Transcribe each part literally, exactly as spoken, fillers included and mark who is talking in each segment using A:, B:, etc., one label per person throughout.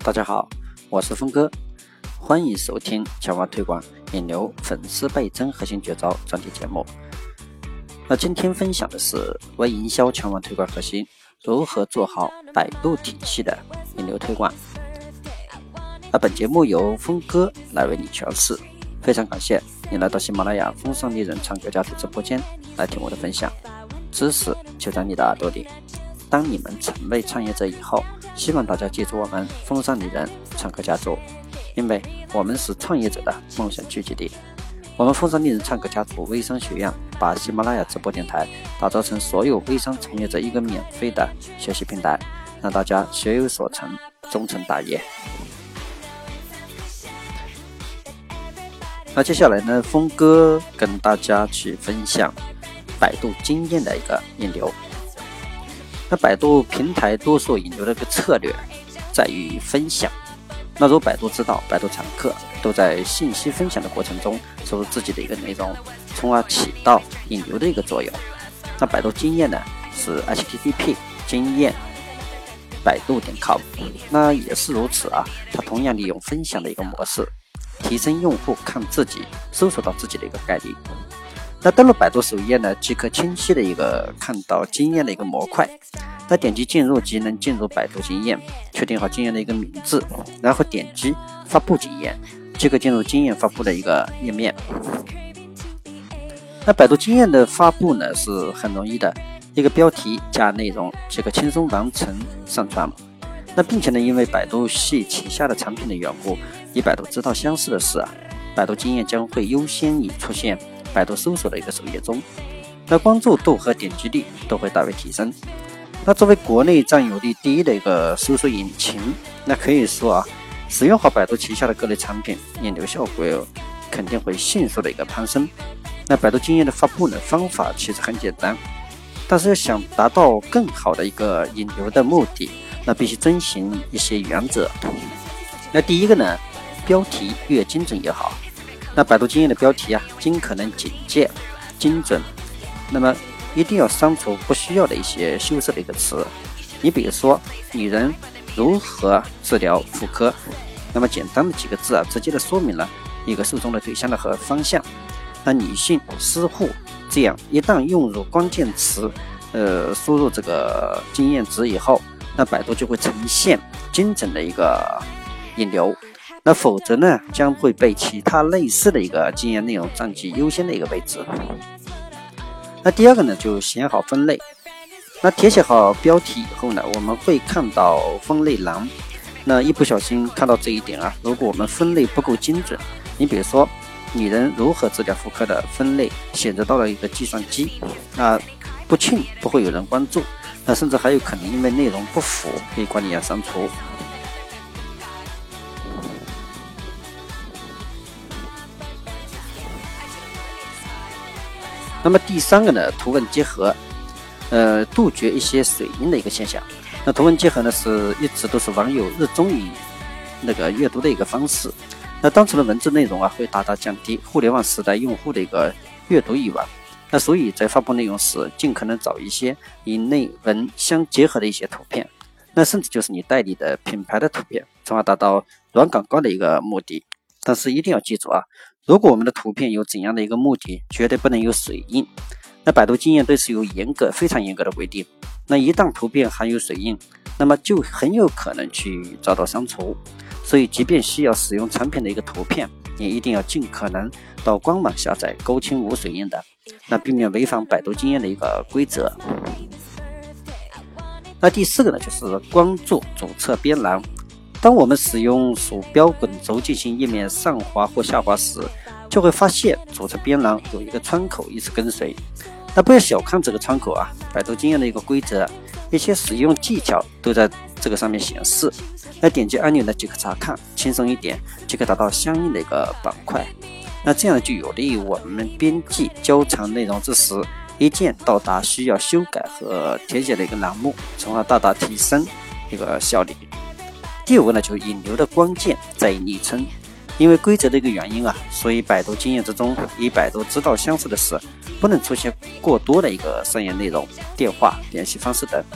A: 大家好，我是峰哥，欢迎收听强化推广引流粉丝倍增核心绝招专题节目。那今天分享的是微营销强化推广核心，如何做好百度体系的引流推广。那本节目由峰哥来为你诠释，非常感谢你来到喜马拉雅风尚丽人唱歌家族直播间来听我的分享，知识就在你的耳朵里。当你们成为创业者以后，希望大家记住我们风尚丽人唱歌家族，因为我们是创业者的梦想聚集地。我们风尚丽人唱歌家族微商学院把喜马拉雅直播电台打造成所有微商从业者一个免费的学习平台，让大家学有所成，终成大业。那接下来呢，峰哥跟大家去分享百度经验的一个引流。那百度平台多数引流的一个策略在于分享。那如百度知道，百度常客都在信息分享的过程中收入自己的一个内容，从而起到引流的一个作用。那百度经验呢是 H T T P 经验百度点 com， 那也是如此啊，它同样利用分享的一个模式，提升用户看自己搜索到自己的一个概率。那登录百度首页呢，即可清晰的一个看到经验的一个模块。那点击进入即能进入百度经验，确定好经验的一个名字，然后点击发布经验，即可进入经验发布的一个页面。那百度经验的发布呢是很容易的，一个标题加内容即可轻松完成上传。那并且呢，因为百度系旗下的产品的缘故，与百度知道相似的是啊，百度经验将会优先于出现百度搜索的一个首页中，那关注度和点击率都会大为提升。那作为国内占有率第一的一个搜索引擎，那可以说啊，使用好百度旗下的各类产品，引流效果肯定会迅速的一个攀升。那百度经验的发布呢，方法其实很简单，但是要想达到更好的一个引流的目的，那必须遵循一些原则。那第一个呢，标题越精准越好。那百度经验的标题啊，尽可能简洁精准，那么一定要删除不需要的一些修饰的一个词。你比如说女人如何治疗妇科，那么简单的几个字啊，直接的说明了一个受众的对象的和方向。那女性私护，这样一旦用入关键词，呃，输入这个经验值以后，那百度就会呈现精准的一个引流。那否则呢，将会被其他类似的一个经验内容占据优先的一个位置。那第二个呢，就写好分类。那填写好标题以后呢，我们会看到分类栏。那一不小心看到这一点啊，如果我们分类不够精准，你比如说女人如何治疗妇科的分类选择到了一个计算机，那不清不会有人关注，那甚至还有可能因为内容不符被管理员删除。那么第三个呢，图文结合，呃，杜绝一些水印的一个现象。那图文结合呢，是一直都是网友热衷于那个阅读的一个方式。那单纯的文字内容啊，会大大降低互联网时代用户的一个阅读欲望。那所以在发布内容时，尽可能找一些与内文相结合的一些图片，那甚至就是你代理的品牌的图片，从而达到软广告的一个目的。但是一定要记住啊，如果我们的图片有怎样的一个目的，绝对不能有水印。那百度经验对此有严格非常严格的规定，那一旦图片含有水印，那么就很有可能去遭到删除。所以即便需要使用产品的一个图片，也一定要尽可能到官网下载勾清无水印的，那避免违反百度经验的一个规则。那第四个呢，就是关注主侧边栏。当我们使用鼠标滚轴进行页面上滑或下滑时，就会发现主侧边栏有一个窗口一直跟随。那不要小看这个窗口啊，百度经验的一个规则，一些使用技巧都在这个上面显示。那点击按钮呢即可查看，轻松一点即可达到相应的一个板块。那这样就有利于我们编辑较长内容之时，一键到达需要修改和填写的一个栏目，从而大大提升一个效率。第五个呢，就是引流的关键在于昵称。因为规则的一个原因啊，所以百度经验之中与百度知道相似的是，不能出现过多的一个商业内容、电话、联系方式等。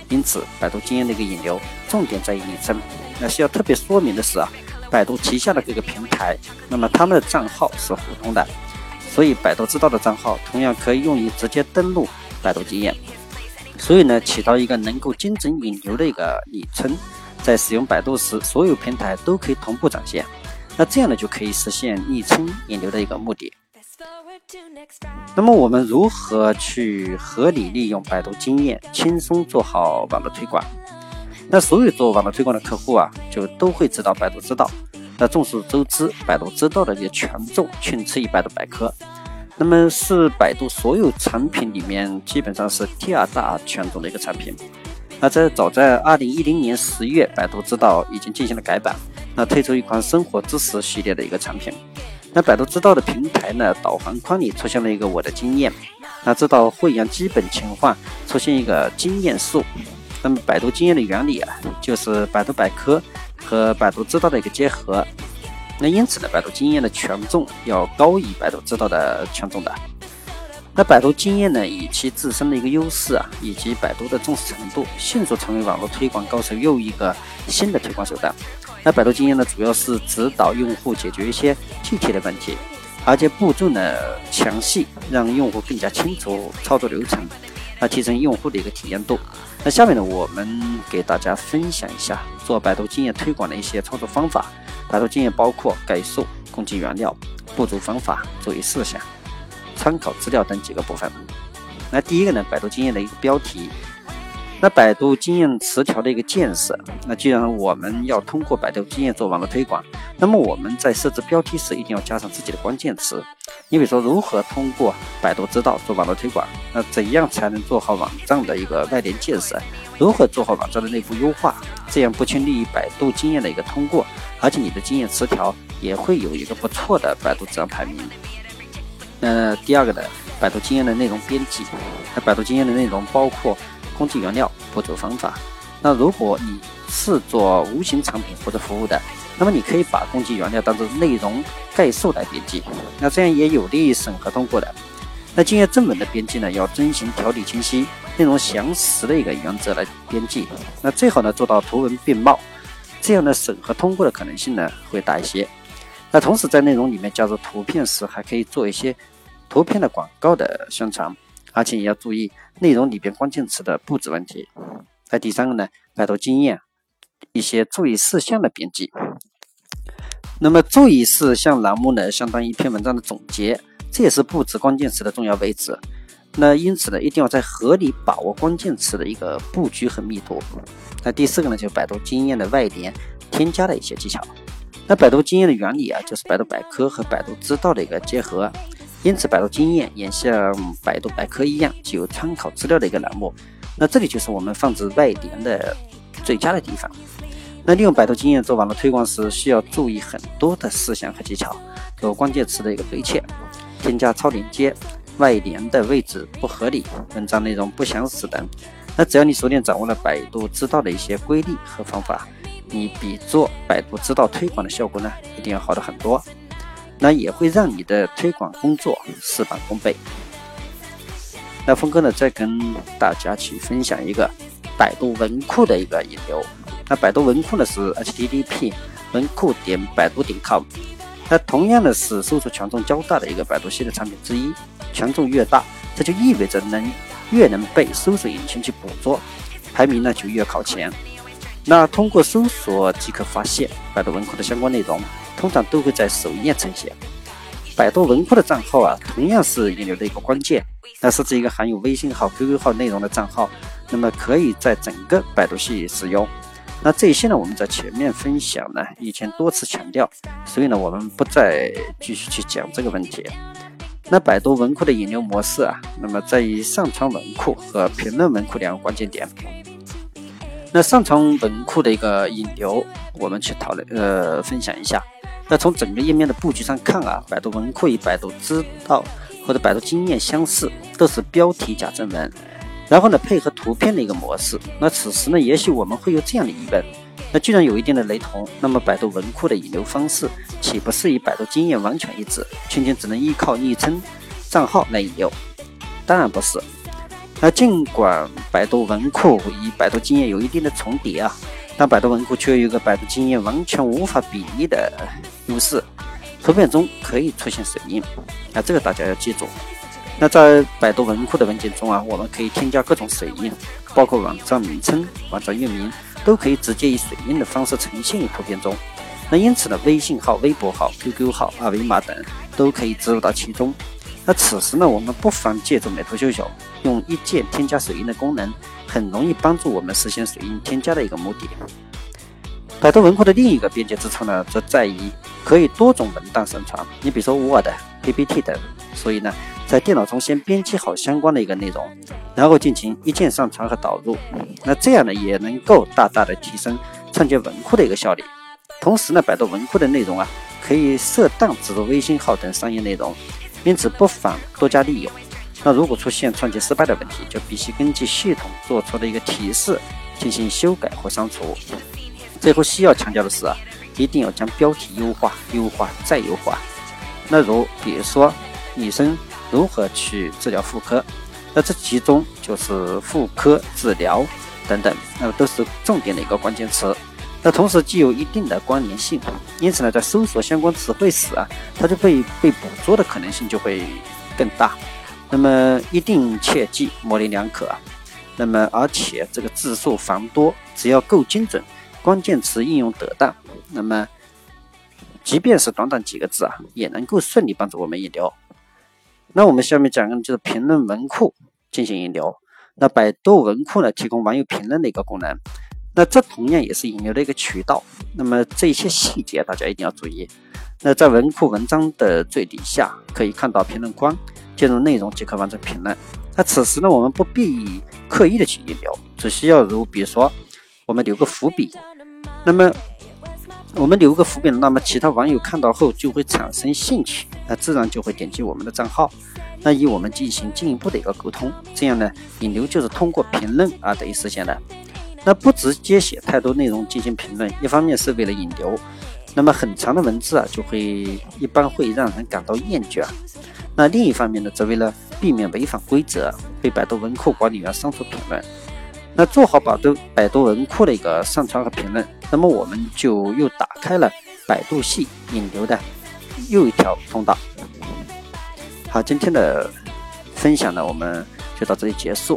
A: 因此百度经验的一个引流重点在于昵称。那需要特别说明的是啊，百度旗下的各个平台，那么他们的账号是互通的，所以百度知道的账号同样可以用于直接登录百度经验，所以呢，起到一个能够精准引流的一个昵称，在使用百度时，所有平台都可以同步展现。那这样呢，就可以实现昵称引流的一个目的。那么我们如何去合理利用百度经验，轻松做好网络推广？那所有做网络推广的客户啊，就都会知道百度知道。那众所周知，百度知道的一个权重仅次于百度百科，那么是百度所有产品里面基本上是第二大权重的一个产品。那在早在二零一零年十月，百度知道已经进行了改版，那推出一款生活知识系列的一个产品。那百度知道的平台呢，导航框里出现了一个我的经验，那知道会员基本情况出现一个经验树。那么百度经验的原理啊，就是百度百科和百度知道的一个结合。那因此呢，百度经验的权重要高于百度知道的权重的。那百度经验呢，以其自身的一个优势啊，以及百度的重视程度，迅速成为网络推广高手又一个新的推广手段。那百度经验呢，主要是指导用户解决一些具体的问题，而且步骤呢详细，让用户更加清楚操作流程，那提升用户的一个体验度。那下面呢，我们给大家分享一下做百度经验推广的一些操作方法。百度经验包括概述、攻击原料、步骤方法、注意事项、参考资料等几个部分。那第一个呢，百度经验的一个标题。那百度经验词条的一个建设，那既然我们要通过百度经验做网络推广，那么我们在设置标题时一定要加上自己的关键词。你比如说，如何通过百度知道做网络推广？那怎样才能做好网站的一个外联建设？如何做好网站的内部优化？这样不仅利于百度经验的一个通过，而且你的经验词条也会有一个不错的百度自然排名。那第二个呢，百度经验的内容编辑。那百度经验的内容包括攻击原料、步骤方法。那如果你是做无形产品或者服务的，那么你可以把攻击原料当做内容概述来编辑，那这样也有利于审核通过的。那经验正文的编辑呢，要遵循条理清晰、内容详实的一个原则来编辑。那最好呢做到图文并茂，这样呢审核通过的可能性呢会大一些。那同时在内容里面加入图片时，还可以做一些图片的广告的宣传，而且也要注意内容里边关键词的布置问题。那第三个呢，百度经验一些注意事项的编辑。那么注意事项栏目呢，相当于一篇文章的总结，这也是布置关键词的重要位置。那因此呢，一定要在合理把握关键词的一个布局和密度。那第四个呢，就是百度经验的外联添加的一些技巧。那百度经验的原理啊，就是百度百科和百度知道的一个结合。因此百度经验也像百度百科一样，具有参考资料的一个栏目。那这里就是我们放置外联的最佳的地方。那利用百度经验做网络推广时，需要注意很多的事项和技巧，有关键词的一个对切、添加超链接、外联的位置不合理、文章内容不详实等。那只要你熟练掌握了百度知道的一些规律和方法，你比做百度知道推广的效果呢，一定要好得很多。那也会让你的推广工作事半功倍。那峰哥呢，再跟大家去分享一个百度文库的一个引流。那百度文库呢是 H T T P 文库点百度点 com。那同样的是搜索权重较大的一个百度系列产品之一，权重越大，这就意味着能越能被搜索引擎去捕捉，排名呢就越靠前。那通过搜索即可发现百度文库的相关内容，通常都会在首页呈现。百度文库的账号啊，同样是引流的一个关键。那设置一个含有微信号、Q Q 号内容的账号，那么可以在整个百度系使用。那这些呢，我们在前面分享呢，以前多次强调，所以呢，我们不再继续去讲这个问题。那百度文库的引流模式啊，那么在于上传文库和评论文库两个关键点。那上传文库的一个引流，我们去讨论呃分享一下。那从整个页面的布局上看啊，百度文库与百度知道或者百度经验相似，都是标题加正文，然后呢配合图片的一个模式。那此时呢，也许我们会有这样的疑问：那既然有一定的雷同，那么百度文库的引流方式岂不是与百度经验完全一致，仅仅只能依靠昵称账号来引流？当然不是。 那尽管百度文库与百度经验有一定的重叠啊，但百度文库却有一个百度经验完全无法比拟的优势，图片中可以出现水印啊，这个大家要记住。那在百度文库的文件中啊，我们可以添加各种水印，包括网站名称、网站域名都可以直接以水印的方式呈现于图片中。那因此呢，微信号、微博号、Q Q 号、二维码等都可以植入到其中。那此时呢，我们不妨借助美图秀秀用一键添加水印的功能，很容易帮助我们实现水印添加的一个目的。百度文库的另一个便捷之处呢，则在于可以多种文档上传，你比如说 Word、P P T 等，所以呢，在电脑中先编辑好相关的一个内容，然后进行一键上传和导入。那这样呢，也能够大大的提升创建文库的一个效率。同时呢，百度文库的内容啊，可以适当植入微信号等商业内容，因此不妨多加利用。那如果出现创建失败的问题，就必须根据系统做出的一个提示进行修改或删除。最后需要强调的是啊，一定要将标题优化、优化再优化。那如比如说女生如何去治疗妇科，那这其中就是妇科治疗等等，那么都是重点的一个关键词。那同时具有一定的关联性，因此呢，在搜索相关词汇时啊，它就被被捕捉的可能性就会更大。那么一定切记模棱两可啊。那么而且这个字数繁多，只要够精准，关键词应用得当，那么即便是短短几个字啊，也能够顺利帮助我们引流。那我们下面讲的就是评论文库进行引流。那百度文库呢，提供网友评论的一个功能，那这同样也是引流的一个渠道。那么这些细节大家一定要注意。那在文库文章的最底下可以看到评论框，进入内容即可完成评论。那此时呢，我们不必刻意的去引流，只需要如比如说我们留个伏笔，那么我们留个伏笔，那么其他网友看到后就会产生兴趣，那自然就会点击我们的账号，那与我们进行进一步的一个沟通。这样呢，引流就是通过评论而得以实现的。那不直接写太多内容进行评论，一方面是为了引流，那么很长的文字啊，就会一般会让人感到厌倦。那另一方面呢，则为了避免违反规则被百度文库管理员删除评论。那做好百度百度文库的一个上传和评论，那么我们就又打开了百度系引流的又一条通道。好，今天的分享呢，我们就到这里结束。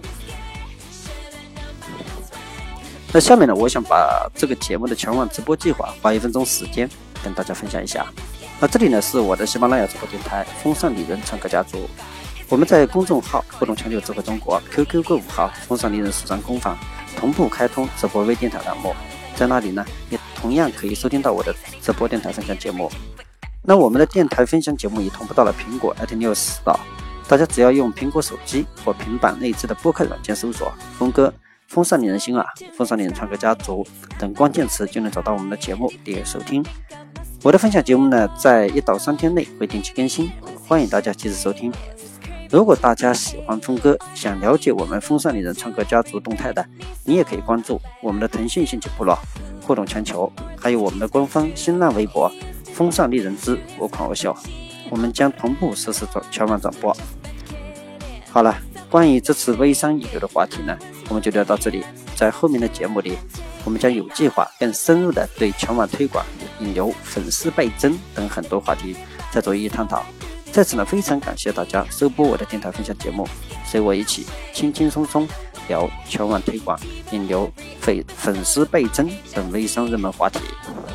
A: 那下面呢，我想把这个节目的全网直播计划花一分钟时间跟大家分享一下。那这里呢是我的喜马拉雅直播电台风尚丽人唱歌家族，我们在公众号互动强就智慧中国 Q Q 购物号风尚丽人时尚工坊同步开通直播微电台栏目，在那里呢也同样可以收听到我的直播电台分享节目。那我们的电台分享节目也同步到了苹果 iTunes 岛，大家只要用苹果手机或平板内置的播客软件搜索峰哥、风尚丽人心啊、风尚丽人唱歌家族等关键词，就能找到我们的节目订阅收听。我的分享节目呢，在一到三天内会定期更新，欢迎大家及时收听。如果大家喜欢峰哥，想了解我们风尚丽人唱歌家族动态的，你也可以关注我们的腾讯兴趣部落互动全球，还有我们的官方新浪微博风尚丽人之我狂我笑，我们将同步实时全网转播。好了，关于这次微商引流的话题呢，我们就聊到这里。在后面的节目里，我们将有计划更深入的对全网推广、引流、粉丝倍增等很多话题再做一一探讨。在此呢，非常感谢大家收播我的电台分享节目，随我一起轻轻松松聊全网推广、引流、粉粉丝倍增等微商热门话题。